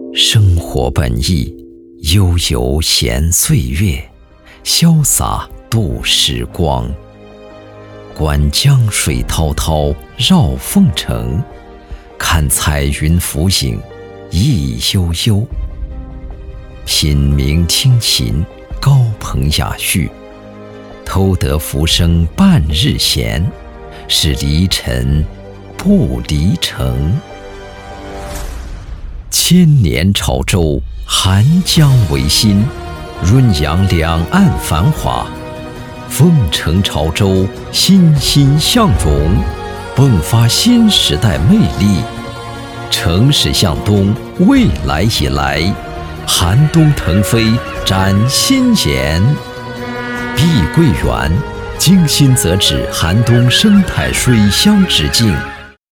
生活本意，悠悠闲岁月，潇洒度时光。观江水滔滔绕凤城，看彩云浮影意悠悠。品茗听琴，高朋雅叙，偷得浮生半日闲，是离尘不离城。千年潮州，寒江为心，润养两岸繁华。凤城潮州，欣欣向荣，迸发新时代魅力。城市向东，未来已来，寒冬腾飞展新颜。碧桂园精心择址寒冬生态水乡之境，